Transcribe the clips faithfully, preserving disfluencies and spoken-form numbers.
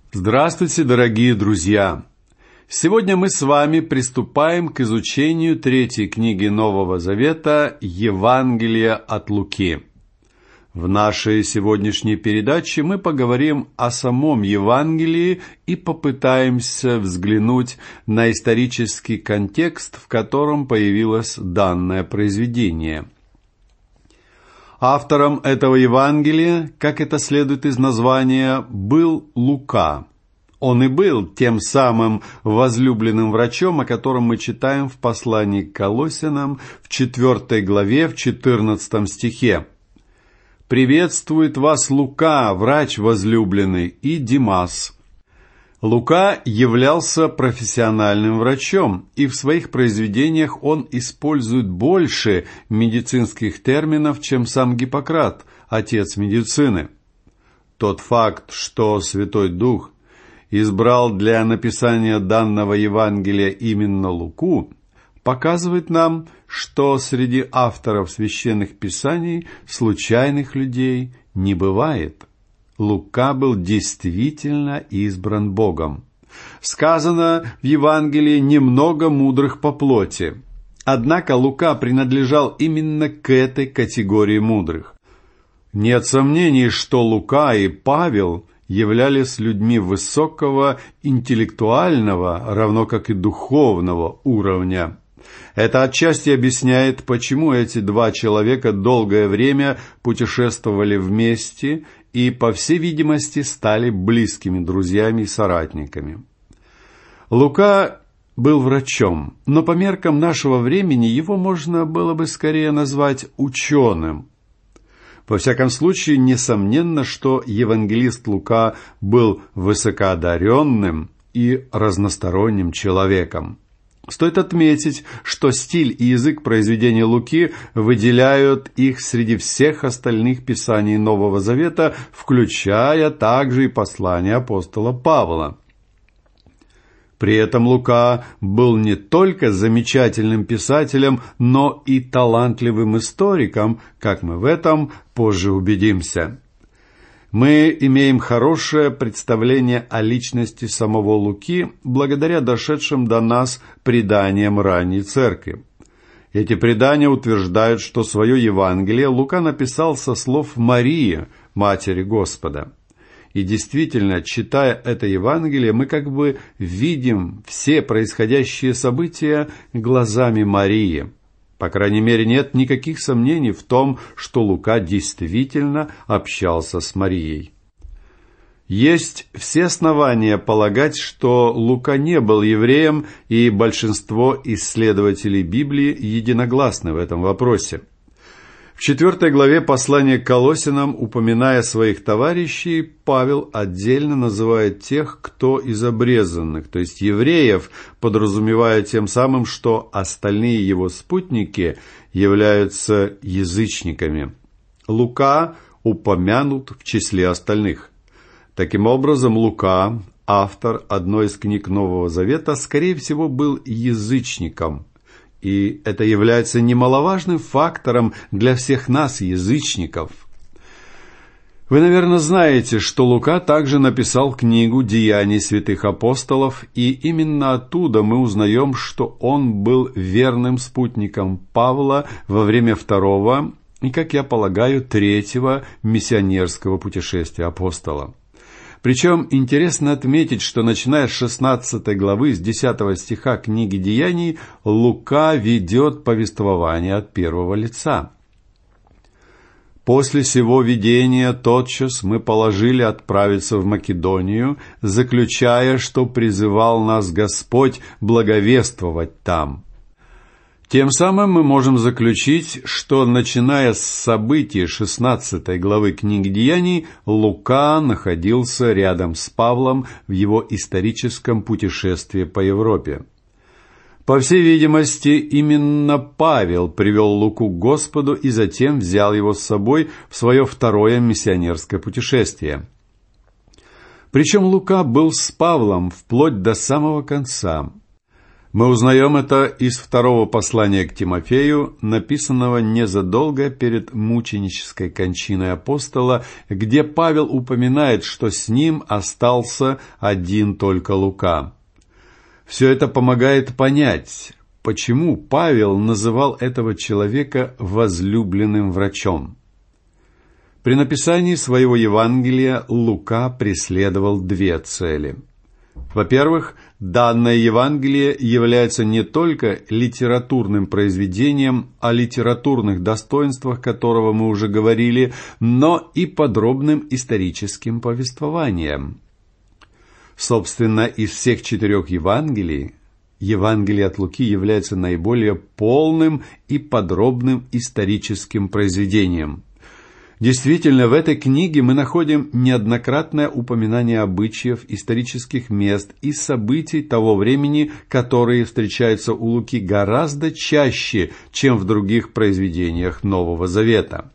Здравствуйте, дорогие друзья! Сегодня мы с вами приступаем к изучению третьей книги Нового Завета «Евангелие от Луки». В нашей сегодняшней передаче мы поговорим о самом Евангелии и попытаемся взглянуть на исторический контекст, в котором появилось данное произведение. Автором этого Евангелия, как это следует из названия, был Лука. Он и был тем самым возлюбленным врачом, о котором мы читаем в послании к Колоссянам в четвёртой главе, в четырнадцатом стихе. «Приветствует вас Лука, врач возлюбленный, и Димас». Лука являлся профессиональным врачом, и в своих произведениях он использует больше медицинских терминов, чем сам Гиппократ, отец медицины. Тот факт, что Святой Дух избрал для написания данного Евангелия именно Луку, показывает нам, что среди авторов священных писаний случайных людей не бывает. Лука был действительно избран Богом. Сказано в Евангелии «немного мудрых по плоти». Однако Лука принадлежал именно к этой категории мудрых. Нет сомнений, что Лука и Павел являлись людьми высокого интеллектуального, равно как и духовного уровня. Это отчасти объясняет, почему эти два человека долгое время путешествовали вместе и, по всей видимости, стали близкими друзьями и соратниками. Лука был врачом, но по меркам нашего времени его можно было бы скорее назвать ученым. Во всяком случае, несомненно, что евангелист Лука был высокоодаренным и разносторонним человеком. Стоит отметить, что стиль и язык произведения Луки выделяют их среди всех остальных писаний Нового Завета, включая также и послание апостола Павла. При этом Лука был не только замечательным писателем, но и талантливым историком, как мы в этом позже убедимся. Мы имеем хорошее представление о личности самого Луки благодаря дошедшим до нас преданиям ранней церкви. Эти предания утверждают, что свое Евангелие Лука написал со слов Марии, матери Господа. И действительно, читая это Евангелие, мы как бы видим все происходящие события глазами Марии. По крайней мере, нет никаких сомнений в том, что Лука действительно общался с Марией. Есть все основания полагать, что Лука не был евреем, и большинство исследователей Библии единогласны в этом вопросе. В четвёртой главе послания к Колоссянам, упоминая своих товарищей, Павел отдельно называет тех, кто из обрезанных, то есть евреев, подразумевая тем самым, что остальные его спутники являются язычниками. Лука упомянут в числе остальных. Таким образом, Лука, автор одной из книг Нового Завета, скорее всего, был язычником. И это является немаловажным фактором для всех нас, язычников. Вы, наверное, знаете, что Лука также написал книгу «Деяний святых апостолов», и именно оттуда мы узнаем, что он был верным спутником Павла во время второго и, как я полагаю, третьего миссионерского путешествия апостола. Причем интересно отметить, что начиная с шестнадцатой главы, с десятого стиха книги «Деяний», Лука ведет повествование от первого лица. «После сего видения тотчас мы положили отправиться в Македонию, заключая, что призывал нас Господь благовествовать там». Тем самым мы можем заключить, что, начиная с событий шестнадцатой главы книги «Деяний», Лука находился рядом с Павлом в его историческом путешествии по Европе. По всей видимости, именно Павел привел Луку к Господу и затем взял его с собой в свое второе миссионерское путешествие. Причем Лука был с Павлом вплоть до самого конца. Мы узнаем это из второго послания к Тимофею, написанного незадолго перед мученической кончиной апостола, где Павел упоминает, что с ним остался один только Лука. Все это помогает понять, почему Павел называл этого человека возлюбленным врачом. При написании своего Евангелия Лука преследовал две цели. Во-первых, данное Евангелие является не только литературным произведением, о литературных достоинствах которого мы уже говорили, но и подробным историческим повествованием. Собственно, из всех четырех Евангелий, Евангелие от Луки является наиболее полным и подробным историческим произведением. Действительно, в этой книге мы находим неоднократное упоминание обычаев, исторических мест и событий того времени, которые встречаются у Луки гораздо чаще, чем в других произведениях Нового Завета.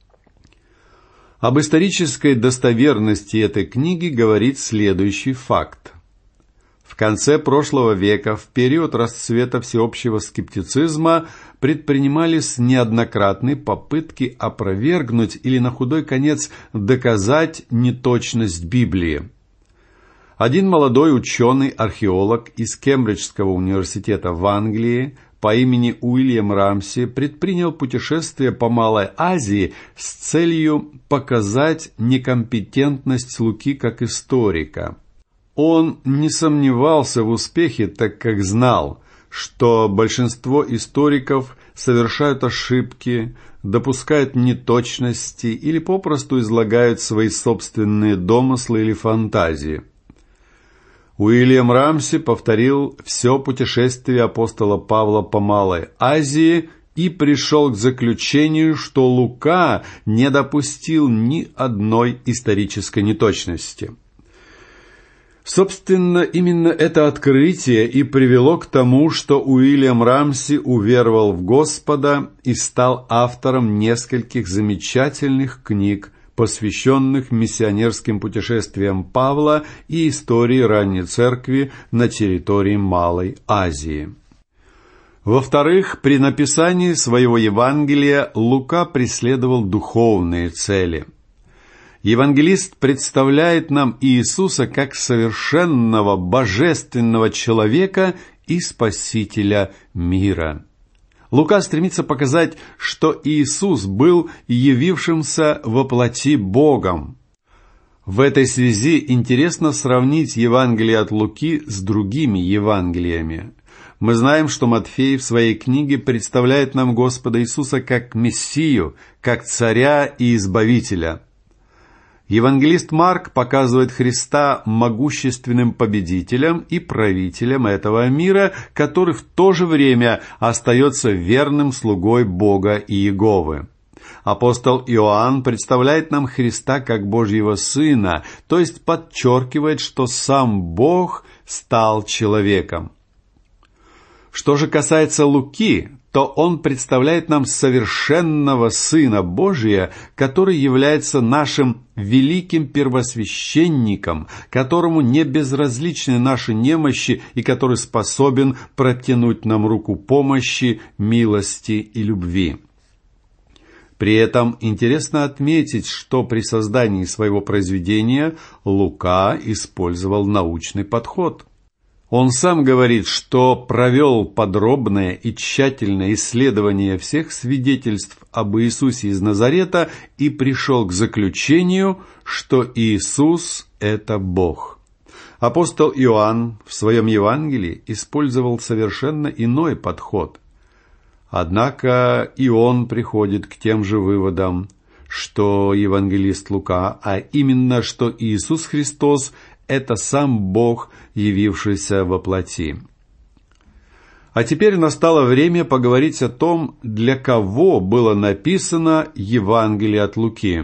Об исторической достоверности этой книги говорит следующий факт. В конце прошлого века, в период расцвета всеобщего скептицизма, предпринимались неоднократные попытки опровергнуть или на худой конец доказать неточность Библии. Один молодой ученый-археолог из Кембриджского университета в Англии по имени Уильям Рамси предпринял путешествие по Малой Азии с целью показать некомпетентность Луки как историка. Он не сомневался в успехе, так как знал, что большинство историков совершают ошибки, допускают неточности или попросту излагают свои собственные домыслы или фантазии. Уильям Рамси повторил все путешествие апостола Павла по Малой Азии и пришел к заключению, что Лука не допустил ни одной исторической неточности. Собственно, именно это открытие и привело к тому, что Уильям Рамси уверовал в Господа и стал автором нескольких замечательных книг, посвященных миссионерским путешествиям Павла и истории ранней церкви на территории Малой Азии. Во-вторых, при написании своего Евангелия Лука преследовал духовные цели. Евангелист представляет нам Иисуса как совершенного божественного человека и спасителя мира. Лука стремится показать, что Иисус был явившимся во плоти Богом. В этой связи интересно сравнить Евангелие от Луки с другими Евангелиями. Мы знаем, что Матфей в своей книге представляет нам Господа Иисуса как Мессию, как царя и избавителя. Евангелист Марк показывает Христа могущественным победителем и правителем этого мира, который в то же время остается верным слугой Бога и Иеговы. Апостол Иоанн представляет нам Христа как Божьего Сына, то есть подчеркивает, что сам Бог стал человеком. Что же касается Луки, то он представляет нам совершенного Сына Божия, который является нашим великим первосвященником, которому не безразличны наши немощи и который способен протянуть нам руку помощи, милости и любви. При этом интересно отметить, что при создании своего произведения Лука использовал научный подход. Он сам говорит, что провел подробное и тщательное исследование всех свидетельств об Иисусе из Назарета и пришел к заключению, что Иисус – это Бог. Апостол Иоанн в своем Евангелии использовал совершенно иной подход. Однако и он приходит к тем же выводам, что евангелист Лука, а именно, что Иисус Христос – это сам Бог, явившийся во плоти. А теперь настало время поговорить о том, для кого было написано Евангелие от Луки.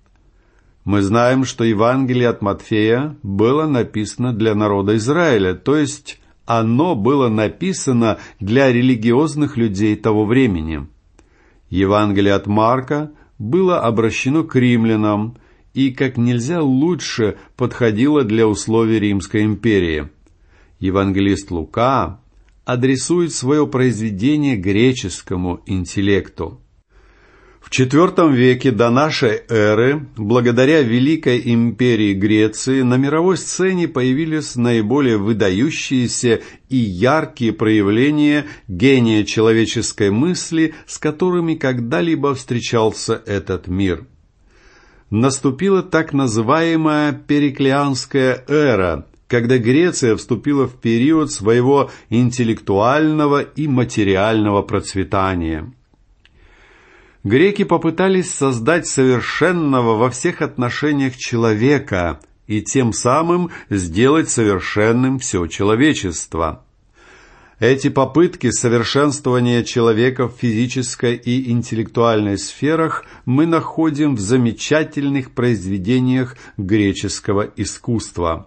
Мы знаем, что Евангелие от Матфея было написано для народа Израиля, то есть оно было написано для религиозных людей того времени. Евангелие от Марка было обращено к римлянам, и как нельзя лучше подходило для условий Римской империи. Евангелист Лука адресует свое произведение греческому интеллекту. В четвёртом веке до нашей эры, благодаря Великой империи Греции, на мировой сцене появились наиболее выдающиеся и яркие проявления гения человеческой мысли, с которыми когда-либо встречался этот мир. Наступила так называемая Периклианская эра, когда Греция вступила в период своего интеллектуального и материального процветания. Греки попытались создать совершенного во всех отношениях человека и тем самым сделать совершенным все человечество. Эти попытки совершенствования человека в физической и интеллектуальной сферах мы находим в замечательных произведениях греческого искусства.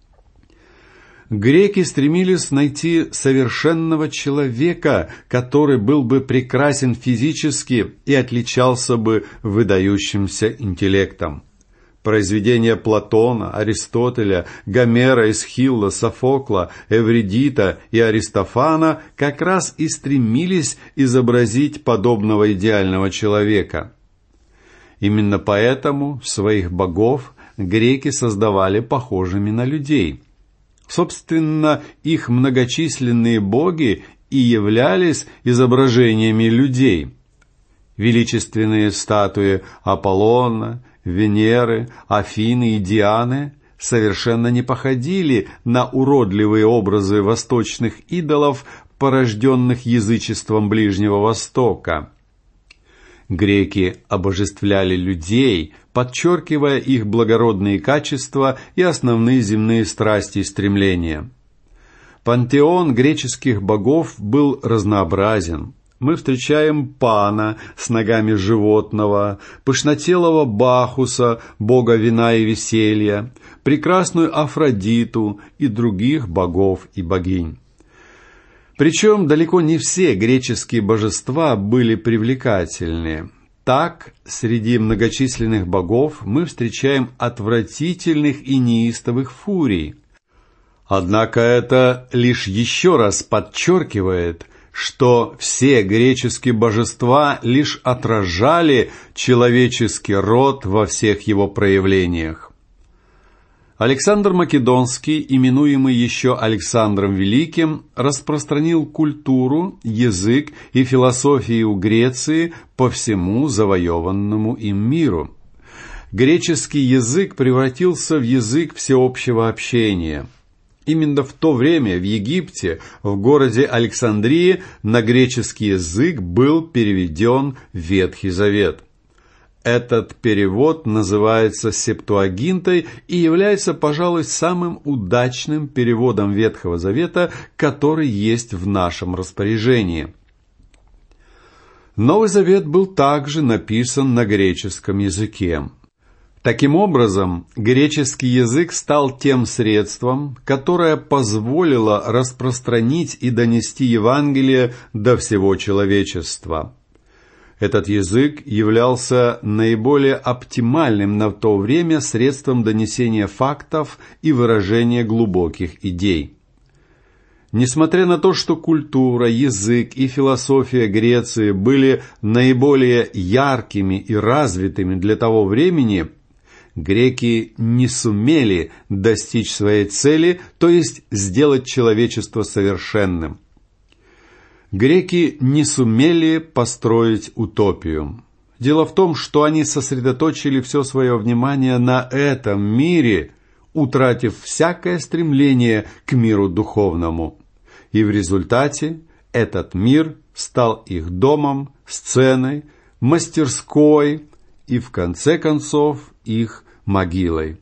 Греки стремились найти совершенного человека, который был бы прекрасен физически и отличался бы выдающимся интеллектом. Произведения Платона, Аристотеля, Гомера, Эсхилла, Софокла, Эвридита и Аристофана как раз и стремились изобразить подобного идеального человека. Именно поэтому своих богов греки создавали похожими на людей. Собственно, их многочисленные боги и являлись изображениями людей. Величественные статуи Аполлона, Венеры, Афины и Дианы совершенно не походили на уродливые образы восточных идолов, порожденных язычеством Ближнего Востока. Греки обожествляли людей, подчеркивая их благородные качества и основные земные страсти и стремления. Пантеон греческих богов был разнообразен. Мы встречаем Пана с ногами животного, пышнотелого Бахуса, бога вина и веселья, прекрасную Афродиту и других богов и богинь. Причем далеко не все греческие божества были привлекательны. Так, среди многочисленных богов мы встречаем отвратительных и неистовых фурий. Однако это лишь еще раз подчеркивает, что все греческие божества лишь отражали человеческий род во всех его проявлениях. Александр Македонский, именуемый еще Александром Великим, распространил культуру, язык и философию Греции по всему завоеванному им миру. Греческий язык превратился в язык всеобщего общения. Именно в то время в Египте, в городе Александрии, на греческий язык был переведен Ветхий Завет. Этот перевод называется Септуагинтой и является, пожалуй, самым удачным переводом Ветхого Завета, который есть в нашем распоряжении. Новый Завет был также написан на греческом языке. Таким образом, греческий язык стал тем средством, которое позволило распространить и донести Евангелие до всего человечества. Этот язык являлся наиболее оптимальным на то время средством донесения фактов и выражения глубоких идей. Несмотря на то, что культура, язык и философия Греции были наиболее яркими и развитыми для того времени, греки не сумели достичь своей цели, то есть сделать человечество совершенным. Греки не сумели построить утопию. Дело в том, что они сосредоточили все свое внимание на этом мире, утратив всякое стремление к миру духовному. И в результате этот мир стал их домом, сценой, мастерской и, в конце концов, их могилой.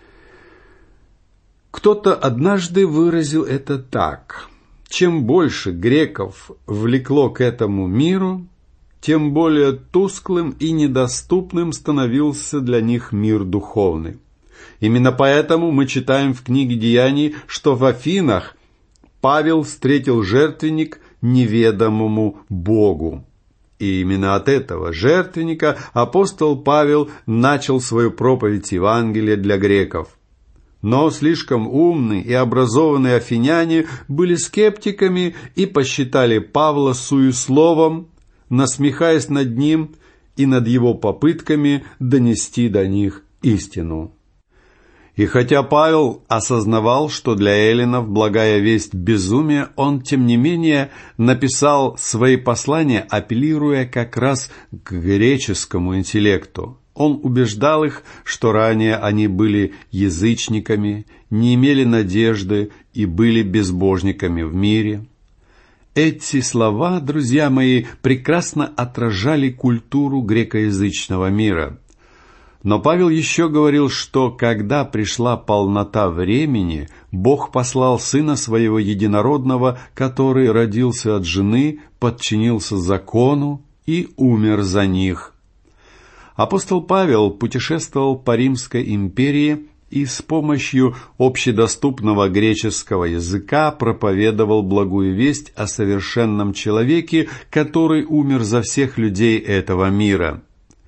Кто-то однажды выразил это так: чем больше греков влекло к этому миру, тем более тусклым и недоступным становился для них мир духовный. Именно поэтому мы читаем в книге Деяний, что в Афинах Павел встретил жертвенник неведомому Богу. И именно от этого жертвенника апостол Павел начал свою проповедь Евангелия для греков. Но слишком умные и образованные афиняне были скептиками и посчитали Павла суесловом, насмехаясь над ним и над его попытками донести до них истину. И хотя Павел осознавал, что для эллинов благая весть безумие, он, тем не менее, написал свои послания, апеллируя как раз к греческому интеллекту. Он убеждал их, что ранее они были язычниками, не имели надежды и были безбожниками в мире. Эти слова, друзья мои, прекрасно отражали культуру грекоязычного мира. Но Павел еще говорил, что когда пришла полнота времени, Бог послал Сына Своего Единородного, который родился от жены, подчинился закону и умер за них. Апостол Павел путешествовал по Римской империи и с помощью общедоступного греческого языка проповедовал благую весть о совершенном человеке, который умер за всех людей этого мира.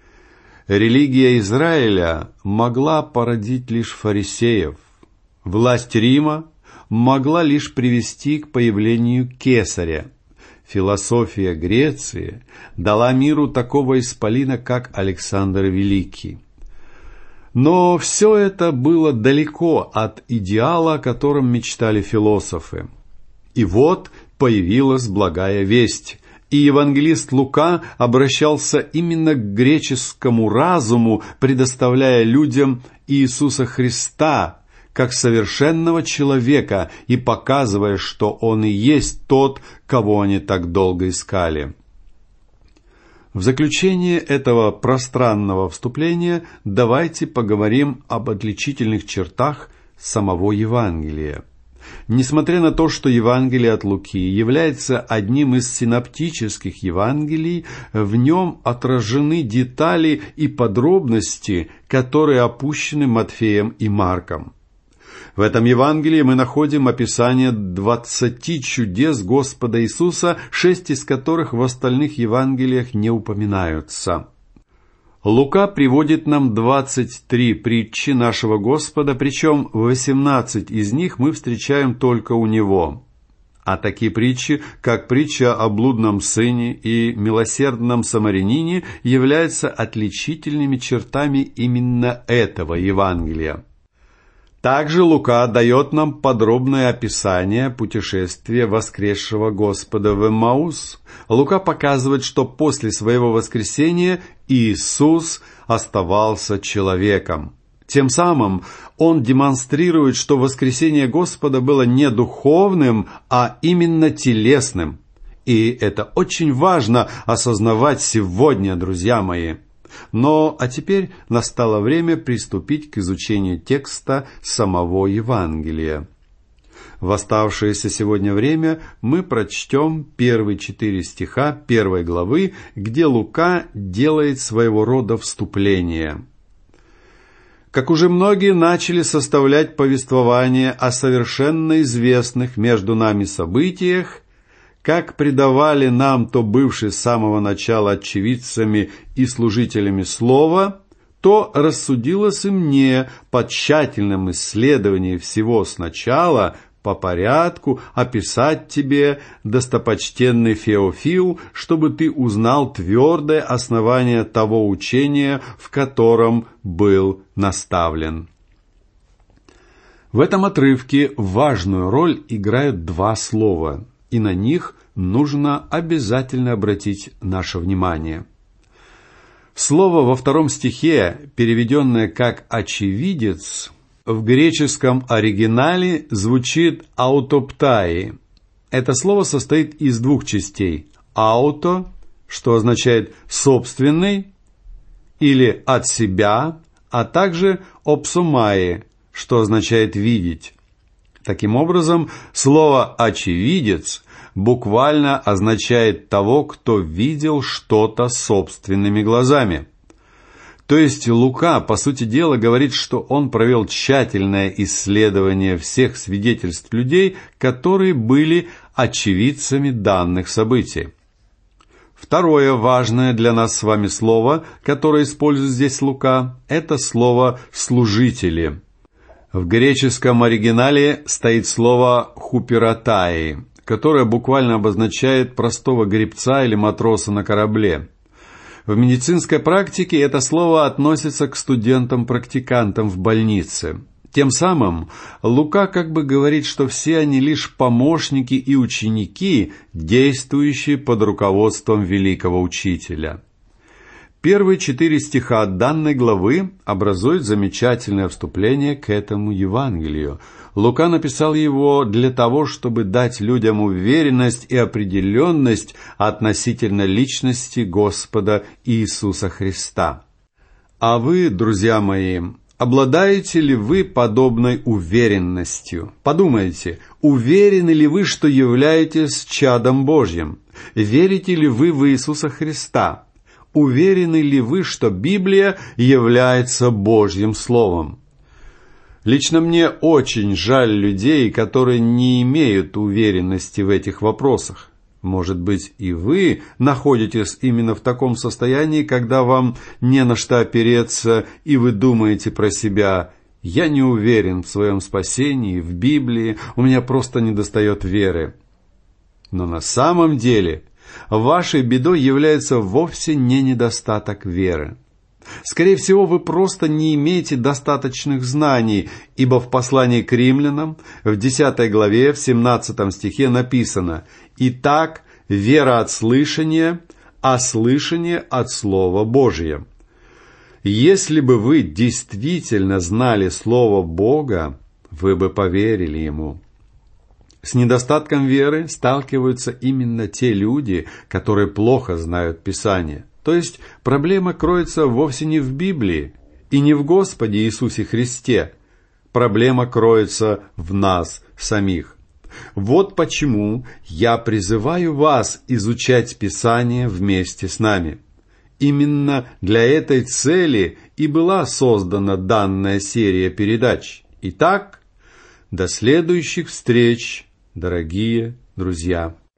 Религия Израиля могла породить лишь фарисеев. Власть Рима могла лишь привести к появлению кесаря. Философия Греции дала миру такого исполина, как Александр Великий. Но все это было далеко от идеала, о котором мечтали философы. И вот появилась благая весть. И евангелист Лука обращался именно к греческому разуму, предоставляя людям Иисуса Христа как совершенного человека и показывая, что Он и есть тот, кого они так долго искали. В заключение этого пространного вступления давайте поговорим об отличительных чертах самого Евангелия. Несмотря на то, что Евангелие от Луки является одним из синоптических Евангелий, в нем отражены детали и подробности, которые опущены Матфеем и Марком. В этом Евангелии мы находим описание двадцати чудес Господа Иисуса, шесть из которых в остальных Евангелиях не упоминаются. Лука приводит нам двадцать три притчи нашего Господа, причем восемнадцать из них мы встречаем только у Него. А такие притчи, как притча о блудном сыне и милосердном самарянине, являются отличительными чертами именно этого Евангелия. Также Лука дает нам подробное описание путешествия воскресшего Господа в Эммаус. Лука показывает, что после своего воскресения Иисус оставался человеком. Тем самым он демонстрирует, что воскресение Господа было не духовным, а именно телесным. И это очень важно осознавать сегодня, друзья мои. Но, а теперь настало время приступить к изучению текста самого Евангелия. В оставшееся сегодня время мы прочтем первые четыре стиха первой главы, где Лука делает своего рода вступление. Как уже многие начали составлять повествование о совершенно известных между нами событиях, как предавали нам то бывшие с самого начала очевидцами и служителями слова, то рассудилось и мне по тщательном исследовании всего сначала по порядку описать тебе, достопочтенный Феофил, чтобы ты узнал твердое основание того учения, в котором был наставлен. В этом отрывке важную роль играют два слова, и на них нужно обязательно обратить наше внимание. Слово во втором стихе, переведенное как «очевидец», в греческом оригинале звучит «аутоптаи». Это слово состоит из двух частей. «Ауто», что означает «собственный» или «от себя», а также «опсумаи», что означает «видеть». Таким образом, слово «очевидец» буквально означает того, кто видел что-то собственными глазами. То есть Лука, по сути дела, говорит, что он провел тщательное исследование всех свидетельств людей, которые были очевидцами данных событий. Второе важное для нас с вами слово, которое использует здесь Лука, это слово «служители». В греческом оригинале стоит слово «хуператаи», которое буквально обозначает простого гребца или матроса на корабле. В медицинской практике это слово относится к студентам-практикантам в больнице. Тем самым Лука как бы говорит, что все они лишь помощники и ученики, действующие под руководством великого учителя. Первые четыре стиха данной главы образуют замечательное вступление к этому Евангелию. Лука написал его для того, чтобы дать людям уверенность и определенность относительно личности Господа Иисуса Христа. А вы, друзья мои, обладаете ли вы подобной уверенностью? Подумайте, уверены ли вы, что являетесь чадом Божьим? Верите ли вы в Иисуса Христа? Уверены ли вы, что Библия является Божьим Словом? Лично мне очень жаль людей, которые не имеют уверенности в этих вопросах. Может быть, и вы находитесь именно в таком состоянии, когда вам не на что опереться, и вы думаете про себя: «Я не уверен в своем спасении, в Библии, у меня просто недостает веры». Но на самом деле вашей бедой является вовсе не недостаток веры. Скорее всего, вы просто не имеете достаточных знаний, ибо в послании к римлянам в десятой главе, в семнадцатом стихе написано: «Итак, вера от слышания, а слышание от Слова Божия». Если бы вы действительно знали Слово Бога, вы бы поверили Ему. С недостатком веры сталкиваются именно те люди, которые плохо знают Писание. То есть проблема кроется вовсе не в Библии и не в Господе Иисусе Христе. Проблема кроется в нас самих. Вот почему я призываю вас изучать Писание вместе с нами. Именно для этой цели и была создана данная серия передач. Итак, до следующих встреч, дорогие друзья.